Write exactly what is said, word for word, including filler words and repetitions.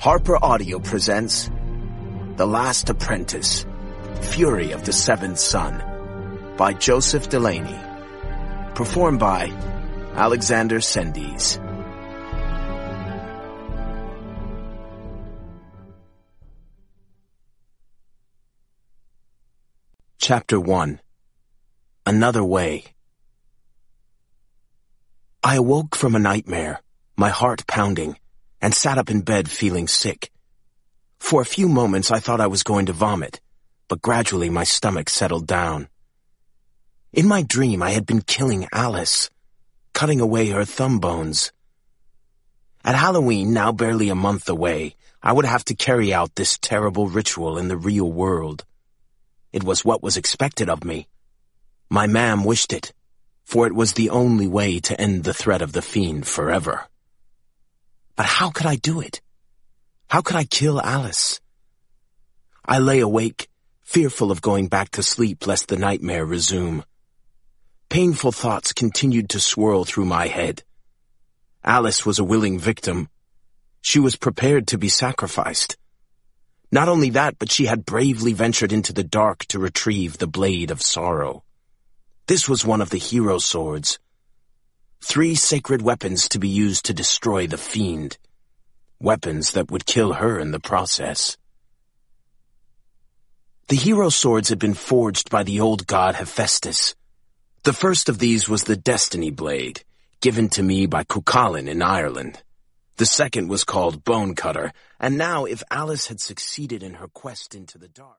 Harper Audio presents The Last Apprentice, Fury of the Seventh Son by Joseph Delaney. Performed by Alexander Sendies. Chapter one. Another Way. I awoke from a nightmare, my heart pounding, and sat up in bed feeling sick. For a few moments I thought I was going to vomit, but gradually my stomach settled down. In my dream I had been killing Alice, cutting away her thumb bones. At Halloween, now barely a month away, I would have to carry out this terrible ritual in the real world. It was what was expected of me. My ma'am wished it, for it was the only way to end the threat of the fiend forever. But how could I do it? How could I kill Alice? I lay awake, fearful of going back to sleep lest the nightmare resume. Painful thoughts continued to swirl through my head. Alice was a willing victim. She was prepared to be sacrificed. Not only that, but she had bravely ventured into the dark to retrieve the Blade of Sorrow. This was one of the hero swords. Three sacred weapons to be used to destroy the fiend. Weapons that would kill her in the process. The hero swords had been forged by the old god Hephaestus. The first of these was the Destiny Blade, given to me by Cuchulainn in Ireland. The second was called Bone Cutter, and now if Alice had succeeded in her quest into the dark...